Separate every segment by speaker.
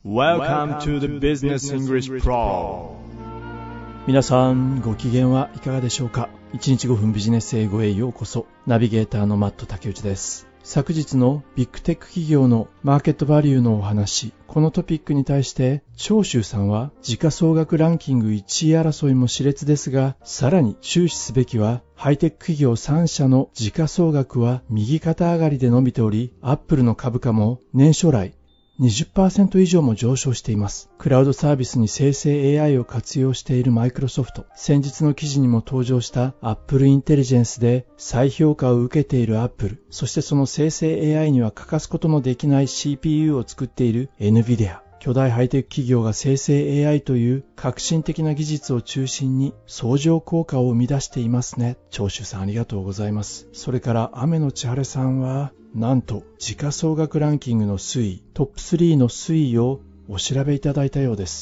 Speaker 1: Welcome to the Business English Pro。
Speaker 2: 皆さんご機嫌はいかがでしょうか。1日5分ビジネス英語へようこそ。ナビゲーターのマット竹内です。昨日のビッグテック企業のマーケットバリューのお話、このトピックに対して長州さんは時価総額ランキング1位争いも熾烈ですが、さらに注視すべきはハイテック企業3社の時価総額は右肩上がりで伸びており、アップルの株価も年初来20% 以上も上昇しています。クラウドサービスに生成 AI を活用しているマイクロソフト、先日の記事にも登場したアップルインテリジェンスで再評価を受けているアップル、そしてその生成 AI には欠かすことのできない CPU を作っている NVIDIA、巨大ハイテク企業が生成 AI という革新的な技術を中心に相乗効果を生み出していますね。長州さんありがとうございます。それから雨の千晴さんはなんと時価総額ランキングの推移、トップ3の推移をお調べいただいたようです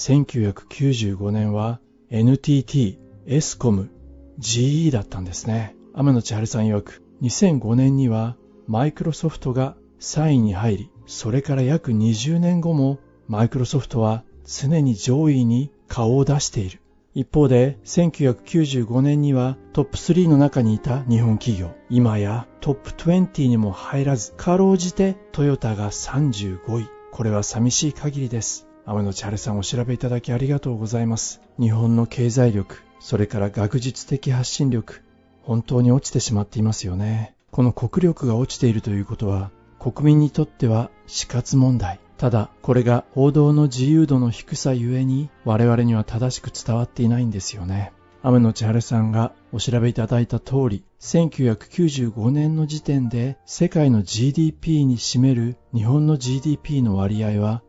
Speaker 2: 。1995年は NTT、エスコム、GE だったんですね。雨の千晴さん曰く2005年にはマイクロソフトが3位に入り、それから約20年後もマイクロソフトは常に上位に顔を出している。一方で1995年にはトップ3の中にいた日本企業、今やトップ20にも入らず、かろうじてトヨタが35位。これは寂しい限りです。雨野千晴さんお調べいただきありがとうございます。日本の経済力、それから学術的発信力、本当に落ちてしまっていますよね。この国力が落ちているということは国民にとっては死活問題。ただこれが報道の自由度の低さゆえに我々には正しく伝わっていないんですよね。雨野千晴さんがお調べいただいた通り、1995年の時点で世界の GDP に占める日本の GDP の割合は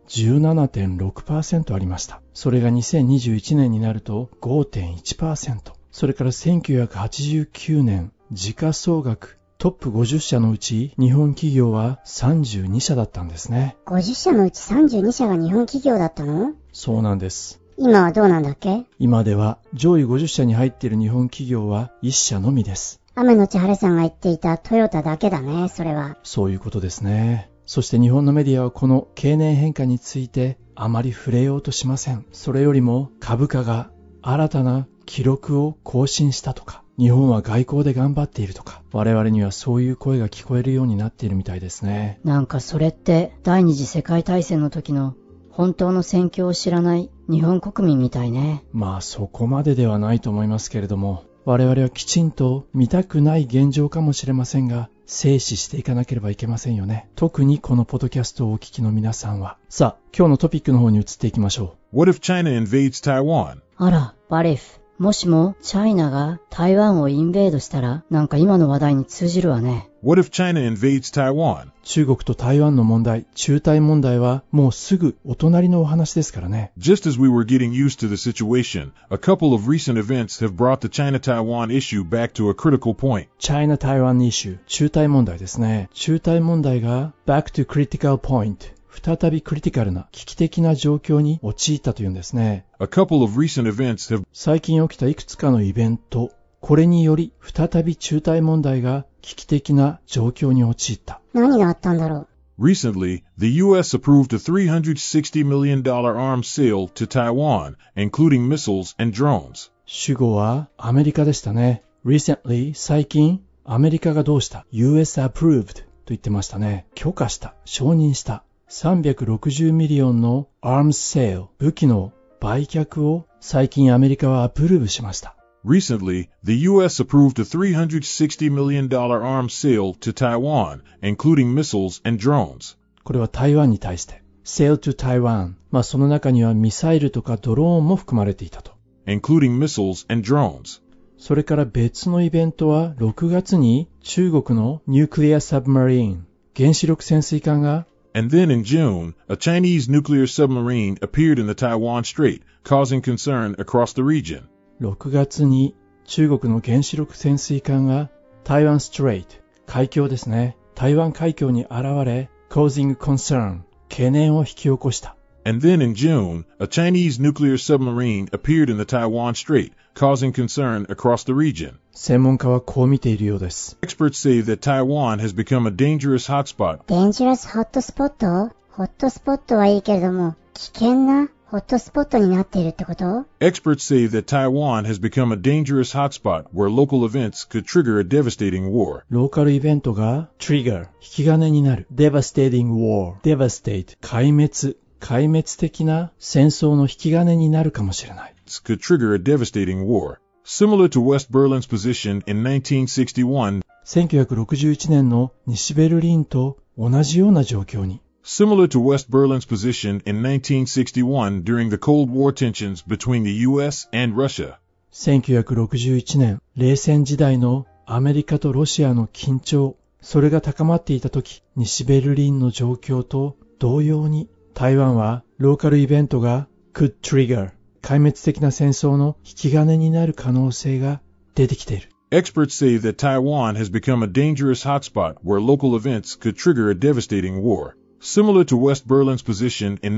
Speaker 2: 17.6% ありました。それが2021年になると 5.1%。それから1989年、時価総額トップ50社のうち日本企業は32社だったんですね。
Speaker 3: 50社のうち32社が日本企業だったの？
Speaker 2: そうなんです。
Speaker 3: 今はどうなんだっけ？
Speaker 2: 今では上位50社に入っている日本企業は1社のみです。
Speaker 3: 雨野千晴さんが言っていたトヨタだけだね、それは。
Speaker 2: そういうことですね。そして日本のメディアはこの経年変化についてあまり触れようとしません。それよりも株価が新たな記録を更新したとか、日本は外交で頑張っているとか、我々にはそういう声が聞こえるようになっているみたいですね。
Speaker 4: なんかそれって第二次世界大戦の時の本当の戦況を知らない日本国民みたいね。
Speaker 2: まあそこまでではないと思いますけれども、我々はきちんと見たくない現状かもしれませんが、静止していかなければいけませんよね。特にこのポッドキャストをお聞きの皆さんは。さあ、今日のトピックの方に移っていきましょ
Speaker 1: う。What if China invades Taiwan?
Speaker 4: あら、What if? もしもチャイナが台湾をインベードしたら、なんか今の話題に通じるわね。
Speaker 1: What if China invades Taiwan?
Speaker 2: 中国と台湾の問題、中台問題はもうすぐお隣のお話ですからね。
Speaker 1: Just as we were getting used to the situation, a couple of recent events have brought the China-Taiwan issue back to a critical point.
Speaker 2: China-Taiwan issue、中台問題ですね。中台問題が back to critical point。再びクリティカルな危機的な状況に陥ったというんですね。
Speaker 1: A couple of recent events have...
Speaker 2: 最近起きたいくつかのイベント、これにより再び中台問題が危機的な状況に陥った。
Speaker 3: 何があったんだろ
Speaker 1: う。Recently, the U.S. approved a $360 million arms sale to Taiwan, including missiles and drones.
Speaker 2: 主語はアメリカでしたね。Recently、最近、アメリカがどうした？ US approved と言ってましたね。許可した、承認した。360ミリオンの arms sale、武器の売却を最近アメリカはアプルーブしました。
Speaker 1: Recently, the U.S. approved a $360 million arms sale to Taiwan, including missiles and drones.
Speaker 2: これは台湾に対して。sale to Taiwan。その中にはミサイルとかドローンも含まれていたと。
Speaker 1: including missiles and drones.
Speaker 2: それから別のイベントは6月に中国のニュークリアサブマリーン、原子力潜水艦が
Speaker 1: And then in June, a Chinese nuclear submarine appeared in the Taiwan Strait, causing concern across the region.
Speaker 2: 6月に中国の原子力潜水艦が台湾ストレート、海峡ですね。台湾海峡に現れ、causing concern、懸念を引き起こした。
Speaker 1: And then in June, a Chinese nuclear submarine appeared in the Taiwan Strait, causing concern across the region.
Speaker 2: 専門家はこう見ているようです。
Speaker 1: Experts say that Taiwan has become a dangerous hotspot.
Speaker 3: Dangerous hotspot? ホットスポットはいいけれども、 危険なホットスポットになっているってこと？
Speaker 1: Experts say that Taiwan has become a dangerous hotspot where local events could trigger a devastating war.
Speaker 2: ローカルイベントが trigger 引き金になる devastating war devastate 壊滅的な戦争の引き金になるかもしれない。
Speaker 1: Could trigger a devastating war. Similar to West Berlin's position in 1961,
Speaker 2: 1961年の西ベルリンと同じような状況に。
Speaker 1: Similar to West Berlin's position in 1961 during the Cold War tensions between the US and Russia.
Speaker 2: 1961年、冷戦時代のアメリカとロシアの緊張、それが高まっていた時、西ベルリンの状況と同様に、台湾はローカルイベントが could trigger、壊滅的な戦争の引き金になる可能性が出てきている。
Speaker 1: Experts say that Taiwan has become a dangerous hotspot where local events could trigger a devastating war. Similar to West Berlin's position in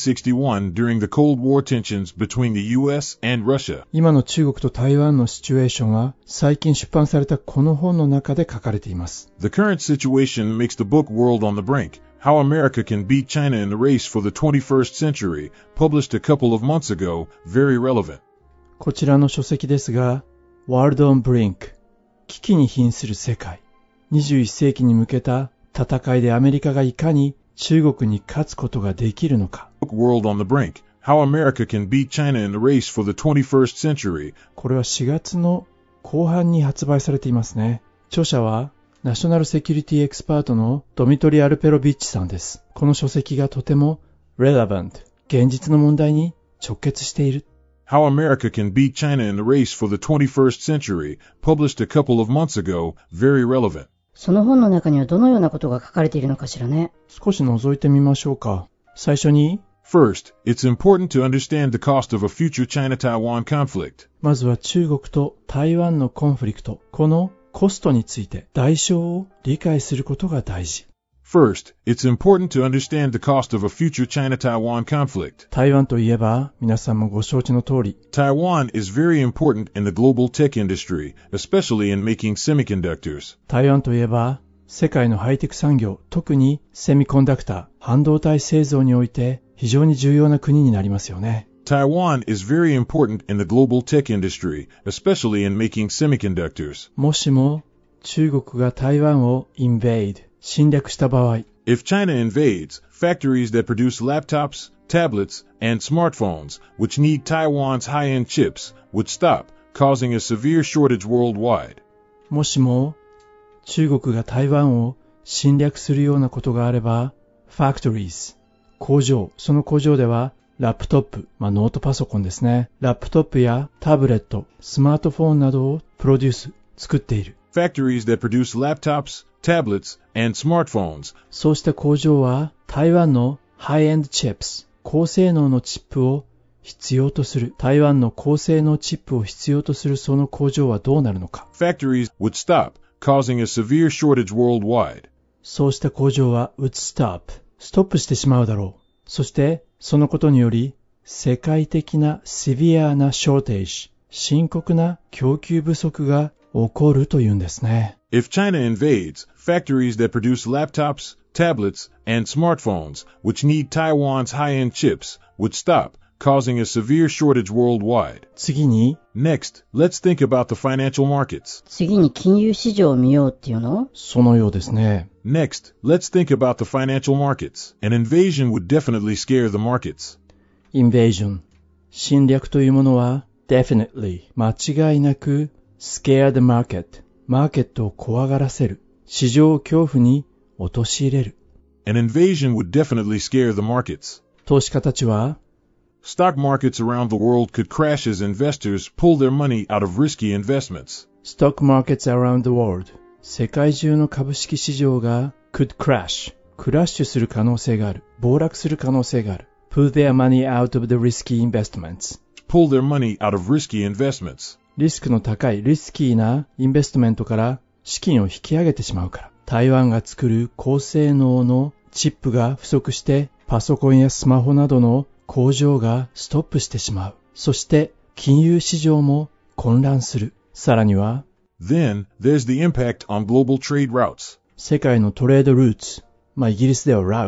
Speaker 1: 1961 during the Cold War tensions between the US and Russia.
Speaker 2: 今の中国と台湾のシチュエーションは最近出版されたこの本の中で書かれています。
Speaker 1: The current situation makes the book World on the Brink, How America Can Beat China in the Race for the 21st Century, published a couple of months ago, very relevant.
Speaker 2: こちらの書籍ですが、World on Brink、危機に瀕する世界、21世紀に向けた戦いでアメリカがいかに中国に勝つことができるのか。
Speaker 1: World on the Brink, How America Can Beat China in the Race for the 21st Century.
Speaker 2: これは4月の後半に発売されていますね。著者はナショナルセキュリティエキスパートのドミトリ・アルペロビッチさんです。この書籍がとても relevant、現実の問題に直結している。
Speaker 1: How America Can Beat China in the Race for the 21st Century, published a couple of months ago, very relevant.
Speaker 4: その本の中にはどのようなことが書かれているのかしらね。
Speaker 2: 少し覗いてみましょうか。最初に、
Speaker 1: First, it's important to understand the cost of a future China-Taiwan conflict.
Speaker 2: まずは中国と台湾のコンフリクト、このコストについて代償を理解することが大事。
Speaker 1: First, it's important to understand the cost of a future China-Taiwan conflict.
Speaker 2: 台湾といえば、皆さんもご承知の通り、
Speaker 1: Taiwan is very important in the global tech industry, especially in making semiconductors.
Speaker 2: 台湾といえば、世界のハイテク産業、特にセミコンダクター、半導体製造において非常に重要な国になりますよね。
Speaker 1: Taiwan is very important in the global tech industry, especially in making semiconductors.
Speaker 2: もしも中国が台湾をinvade、侵略した場合、
Speaker 1: If China invades, factories that produce laptops, tablets, and smartphones, which need Taiwan's high-end chips, would stop, causing a severe shortage worldwide.
Speaker 2: もしも中国が台湾を侵略するようなことがあれば、factories、工場、その工場ではラップトップ、ノートパソコンですね。ラップトップやタブレット、スマートフォンなどをプロデュース、作っている。
Speaker 1: Factories that produce laptops, tablets, and smartphones.
Speaker 2: そうした工場は台湾のハイエンドチップス、高性能のチップを必要とする。台湾の高性能チップを必要とするその工場はどうなるのか。
Speaker 1: Factories would stop, causing a severe shortage worldwide.
Speaker 2: そうした工場は would stop、ストップしてしまうだろう。そしてそのことにより世界的なシビアなショーテージ、深刻な供給不足が起こるというんですね。
Speaker 1: If China invades, factories that produce laptops, tablets, and smartphones, which need Taiwan's high-end chips, would stop, causing a severe shortage worldwide.
Speaker 2: 次に、
Speaker 1: Next, let's think about the financial markets.
Speaker 4: 次に金融市場を見ようっていうの？
Speaker 2: そのようですね。
Speaker 1: Next, let's think about the financial markets. An invasion would definitely scare the markets.
Speaker 2: Invasion、侵略というものは definitely、間違いなく scare the market、マーケットを怖がらせる、市場を恐怖に陥れる。
Speaker 1: An invasion would definitely scare the markets.
Speaker 2: 投資家たちは、
Speaker 1: Stock markets around the world could crash as investors pull their money out of risky investments.
Speaker 2: Stock markets around the world、世界中の株式市場が could crash、クラッシュする可能性がある、暴落する可能性がある。Pull their money out of the risky investments。
Speaker 1: Pull their money out of risky investments.
Speaker 2: リスクの高いリスキーなインベストメントから資金を引き上げてしまうから。台湾が作る高性能のチップが不足してパソコンやスマホなどの工場がストップしてしまう。そして金融市場も混乱する。さらには
Speaker 1: Then, there's the impact on global trade routes.
Speaker 2: 世界のトレードルーツ、イギリスでは route、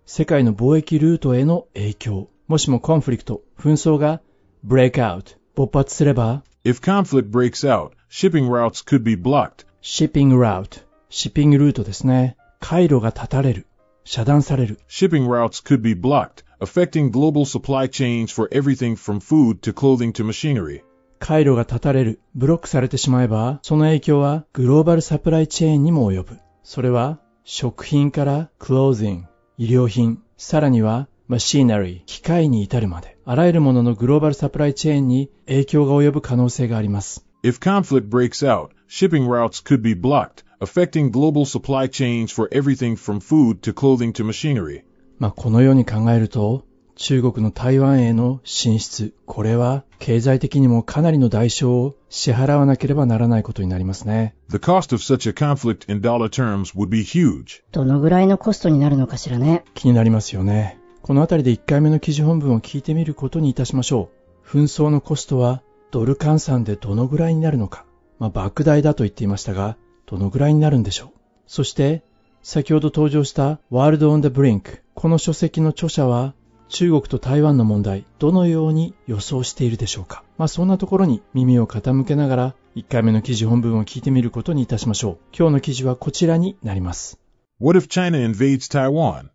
Speaker 2: 世界の貿易ルートへの影響。もしもコンフリクト、紛争が break out、勃発すれば、
Speaker 1: If conflict breaks out, shipping routes could be blocked.
Speaker 2: shipping route、シッピングルートですね。回路が断たれる、遮断される。
Speaker 1: Shipping routes could be blocked, affecting global supply chains for everything from food to clothing to machinery.
Speaker 2: 回路が断たれる、ブロックされてしまえば、その影響はグローバルサプライチェーンにも及ぶ。それは食品からクロージング、医療品、さらにはマシナリー、機械に至るまで、あらゆるもののグローバルサプライチェーンに影響が及ぶ可能性があります。
Speaker 1: If conflict breaks out, shipping routes could be blocked, affecting global supply chains for everything from food to clothing to machinery.
Speaker 2: このように考えると、中国の台湾への進出、これは経済的にもかなりの代償を支払わなければならないことになりますね。
Speaker 1: The cost of such a conflict in dollar terms would be huge.
Speaker 4: どのぐらいのコストになるのかしらね。
Speaker 2: 気になりますよね。このあたりで1回目の記事本文を聞いてみることにいたしましょう。紛争のコストはドル換算でどのぐらいになるのか。莫大だと言っていましたが、どのぐらいになるんでしょう。そして、先ほど登場したワールド・オン・ザ・ブリンク。この書籍の著者は、中国と台湾の問題、どのように予想しているでしょうか。そんなところに耳を傾けながら、1回目の記事本文を聞いてみることにいたしましょう。今日の記事はこちらになります。
Speaker 1: What if China invades Taiwan?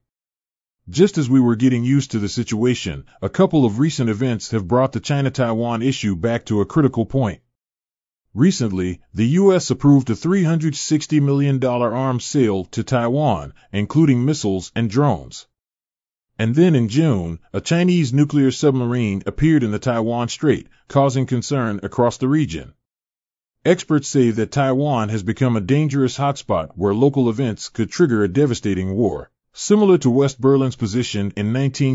Speaker 1: Just as we were getting used to the situation, a couple of recent events have brought the China-Taiwan issue back to a critical point. Recently, the U.S. approved a $360 million arms sale to Taiwan, including missiles and drones. And then in June, a Chinese nuclear submarine appeared in the Taiwan Strait, causing concern across the region. Experts say that Taiwan has become a dangerous hotspot where local events could trigger a devastating war. Similar to West Berlin's position in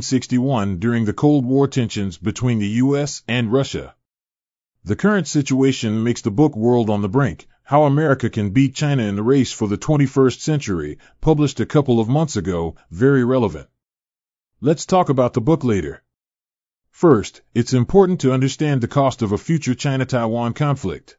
Speaker 1: 1961 during the Cold War tensions between the U.S. and Russia. The current situation makes the book World on the Brink, How America Can Beat China in the Race for the 21st Century, published a couple of months ago, very relevant. Let's talk about the book later. First, it's important to understand the cost of a future China-Taiwan conflict.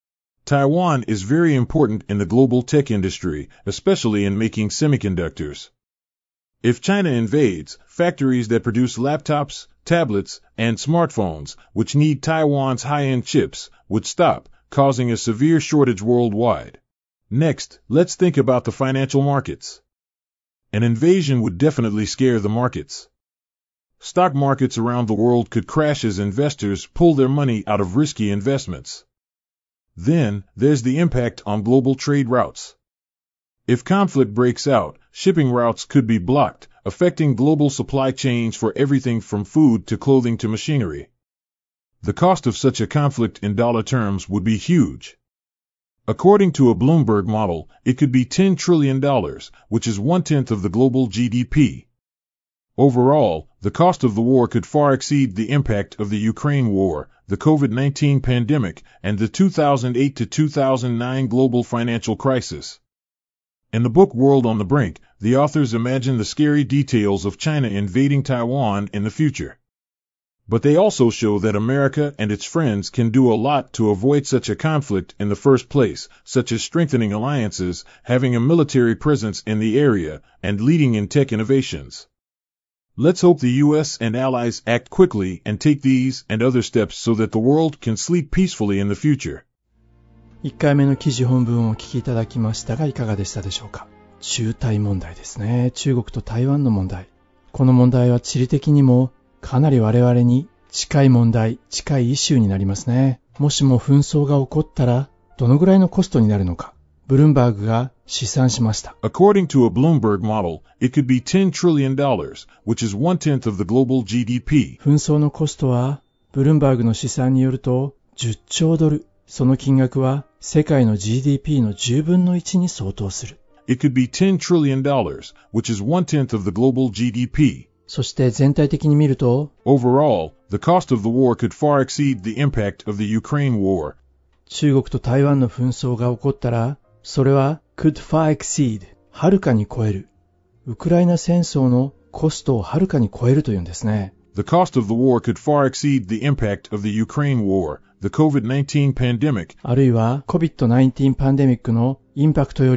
Speaker 1: Taiwan is very important in the global tech industry, especially in making semiconductors. If China invades, factories that produce laptops, tablets, and smartphones, which need Taiwan's high-end chips, would stop, causing a severe shortage worldwide. Next, let's think about the financial markets. An invasion would definitely scare the markets. Stock markets around the world could crash as investors pull their money out of risky investments. Then, there's the impact on global trade routes. If conflict breaks out, shipping routes could be blocked, affecting global supply chains for everything from food to clothing to machinery. The cost of such a conflict in dollar terms would be huge. According to a Bloomberg model, it could be $10 trillion, which is 1/10 of the global GDP. Overall, the cost of the war could far exceed the impact of the Ukraine war, the COVID-19 pandemic, and the 2008 to 2009 global financial crisis. In the book World on the Brink, the authors imagine the scary details of China invading Taiwan in the future. But they also show that America and its friends can do a lot to avoid such a conflict in the first place, such as strengthening alliances, having a military presence in the area, and leading in tech innovations. Let's hope the U.S. and allies act quickly and take these and other steps so that the world can sleep peacefully in the future.
Speaker 2: 1回目の記事本文をお聞きいただきましたがいかがでしたでしょうか。中台問題ですね。中国と台湾の問題。この問題は地理的にもかなり我々に近い問題、近いイシューになりますね。もしも紛争が起こったらどのぐらいのコストになるのか。ブルームバーグが試算しました。
Speaker 1: According to a Bloomberg model, it could be $10 trillion, which is 1/10 of the global GDP.
Speaker 2: 紛争のコストはブルームバーグの試算によると10兆ドル。その金額は世界の GDP の10分の1に相当する。
Speaker 1: It could be $10 trillion, which is 1/10 of the global GDP.
Speaker 2: そして全体的に見ると、
Speaker 1: Overall, the cost of the war could far exceed the impact of the Ukraine war.
Speaker 2: 中国と台湾の紛争が起こったら、それは could far exceed、はるかに超える。ウクライナ戦争のコストをはるかに超えるというんですね。
Speaker 1: The cost of the war could far exceed the impact of the Ukraine war, the COVID-19 pandemic.
Speaker 2: あるいは COVID-19 パンデミックのインパクトよりも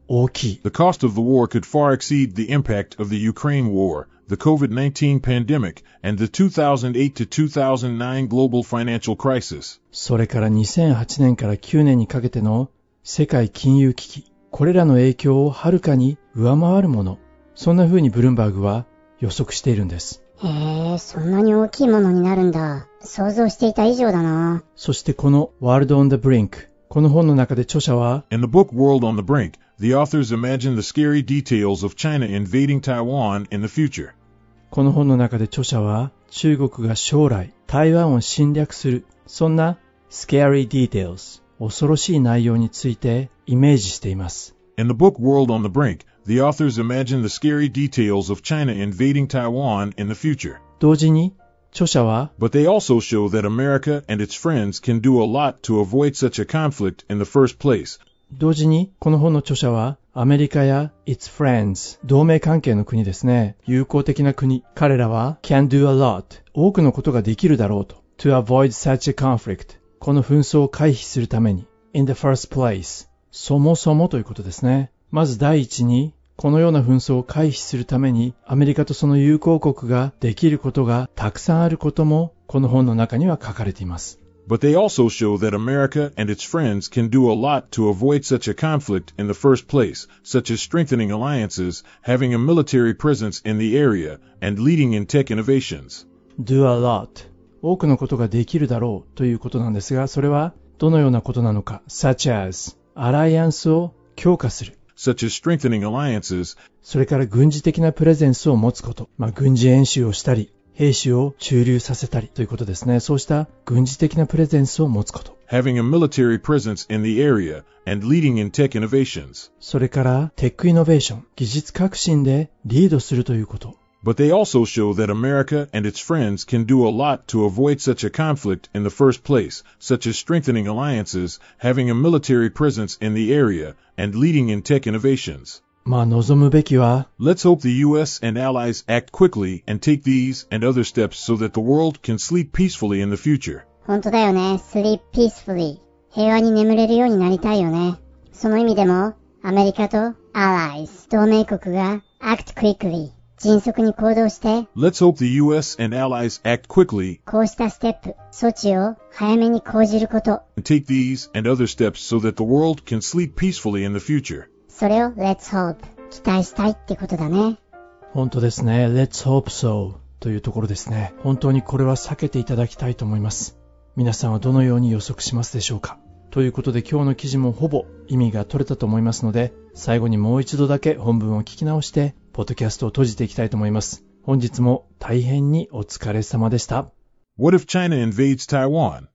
Speaker 2: 大きい。
Speaker 1: The cost of the war could far exceed the impact of the Ukraine war, the COVID-19 pandemic, and the 2008 to 2009 global financial crisis.
Speaker 2: それから2008年から9年にかけての世界金融危機、これらの影響をはるかに上回るもの、そんな風にブルームバーグは予測しているんです。
Speaker 3: へえ、そんなに大きいものになるんだ。想像していた以上だな。
Speaker 2: そしてこの World on the Brink、この本の中で著者は
Speaker 1: In the book World on the Brink, the authors imagine the scary details of China invading Taiwan in the future.
Speaker 2: この本の中で著者は中国が将来台湾を侵略する、そんな scary details、恐ろしい内容についてイメージしています。
Speaker 1: In the book World on the Brink, the authors imagine the scary details of China invading Taiwan in the future.
Speaker 2: 同時に著者は
Speaker 1: But they also show that America and its friends can do a lot to avoid such a conflict in the first place.
Speaker 2: 同時にこの本の著者はアメリカや its friends、同盟関係の国ですね、友好的な国、彼らは can do a lot、多くのことができるだろうと to avoid such a conflict、この紛争を回避するために in the first place、そもそもということですね。まず第一にこのような紛争を回避するためにアメリカとその友好国ができることがたくさんあることもこの本の中には書かれています。
Speaker 1: But they also show that America and its friends can do a lot to avoid such a conflict in the first place, such as strengthening alliances, having a military presence in the area, and leading in tech innovations.
Speaker 2: do a lot 多くのことができるだろうということなんですが、それはどのようなことなのか、such as アライアンスを強化する、
Speaker 1: such as strengthening alliances,
Speaker 2: それから軍事的なプレゼンスを持つこと、軍事演習をしたり兵士を駐留させたりということですね。そうした軍事的なプレゼンスを持つこと。
Speaker 1: having a military presence in the area, and leading in tech innovations.
Speaker 2: それからテックイノベーション、技術革新でリードするということ。
Speaker 1: But they also show that America and its friends can do a lot to avoid such a conflict in the first place, such as strengthening alliances, having a military presence in the area, and leading in tech innovations.
Speaker 2: 望むべきは
Speaker 1: Let's hope the U.S. and allies act quickly and take these and other steps so that the world can sleep peacefully in the future.
Speaker 3: 本当だよね。sleep peacefully。平和に眠れるようになりたいよね。その意味でも、アメリカと allies、同盟国が act quickly、迅速に行動して、
Speaker 1: Let's hope the U.S. and allies act quickly
Speaker 3: こうしたステップ、措置を早めに講じること。
Speaker 1: and take these and other steps so that the world can sleep peacefully in the future.
Speaker 3: それを let's hope、期待したいってことだね。
Speaker 2: 本当ですね。Let's hope so というところですね。本当にこれは避けていただきたいと思います。皆さんはどのように予測しますでしょうか。ということで今日の記事もほぼ意味が取れたと思いますので、最後にもう一度だけ本文を聞き直してポッドキャストを閉じていきたいと思います。本日も大変にお疲れ様でした。
Speaker 1: What if China invades Taiwan?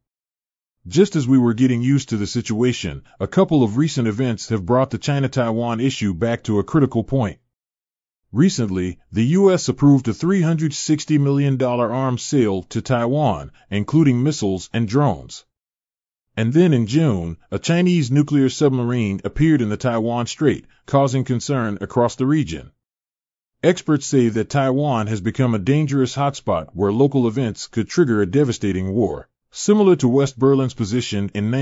Speaker 1: Just as we were getting used to the situation, a couple of recent events have brought the China-Taiwan issue back to a critical point. Recently, the U.S. approved a $360 million arms sale to Taiwan, including missiles and drones. And then in June, a Chinese nuclear submarine appeared in the Taiwan Strait, causing concern across the region. Experts say that Taiwan has become a dangerous hotspot where local events could trigger a devastating war, similar to West Berlin's position in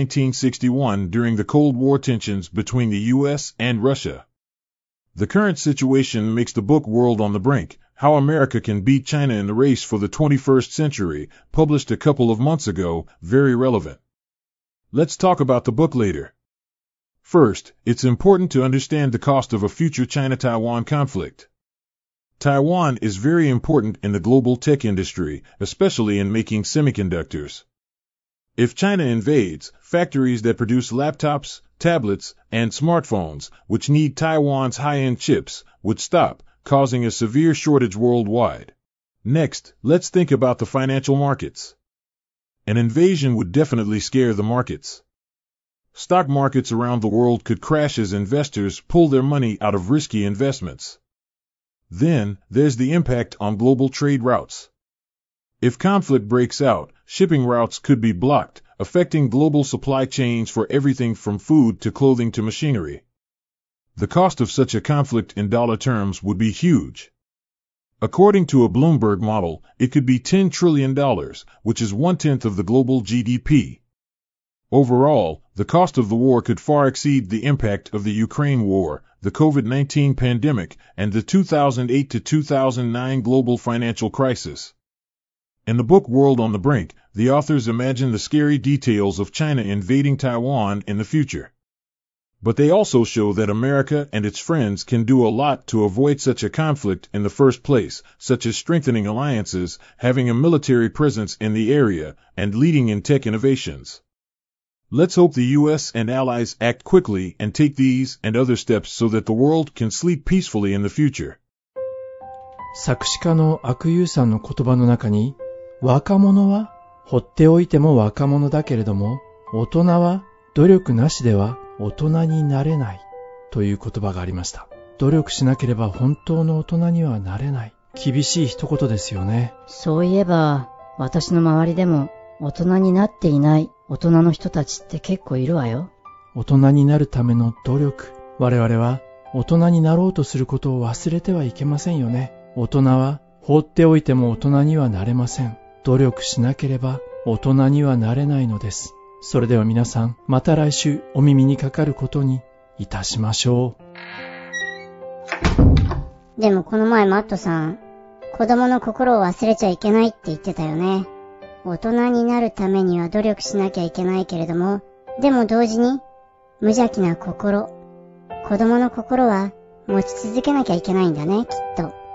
Speaker 1: 1961 during the Cold War tensions between the U.S. and Russia. The current situation makes the book World on the Brink, How America Can Beat China in the Race for the 21st Century, published a couple of months ago, very relevant. Let's talk about the book later. First, it's important to understand the cost of a future China-Taiwan conflict. Taiwan is very important in the global tech industry, especially in making semiconductors. If China invades, factories that produce laptops, tablets, and smartphones, which need Taiwan's high-end chips, would stop, causing a severe shortage worldwide. Next, let's think about the financial markets. An invasion would definitely scare the markets. Stock markets around the world could crash as investors pull their money out of risky investments. Then, there's the impact on global trade routes. If conflict breaks out, shipping routes could be blocked, affecting global supply chains for everything from food to clothing to machinery. The cost of such a conflict in dollar terms would be huge. According to a Bloomberg model, it could be $10 trillion, which is 1/10 of the global GDP. Overall, the cost of the war could far exceed the impact of the Ukraine war, the COVID-19 pandemic, and the 2008 to 2009 global financial crisis. In the book World on the Brink, the authors imagine the scary details of China invading Taiwan in the future. But they also show that America and its friends can do a lot to avoid such a conflict in the first place, such as strengthening alliances, having a military presence in the area, and leading in tech innovations. Let's hope the U.S. and allies act quickly and take these and other steps so that the world can sleep peacefully in the future.
Speaker 2: 作詞家の阿久悠さんの言葉の中に、若者は放っておいても若者だけれども、大人は努力なしでは大人になれないという言葉がありました。努力しなければ本当の大人にはなれない。厳しい一言ですよね。
Speaker 4: そういえば、私の周りでも大人になっていない大人の人たちって結構いるわよ。
Speaker 2: 大人になるための努力。我々は大人になろうとすることを忘れてはいけませんよね。大人は放っておいても大人にはなれません。努力しなければ大人にはなれないのです。それでは皆さん、また来週お耳にかかることにいたしましょ
Speaker 3: う。でもこの前マットさん、子供の心を忘れちゃいけないって言ってたよね。大人になるためには努力しなきゃいけないけれども、でも同時に無邪気な心、子供の心は持ち続けなきゃいけないんだね、きっと。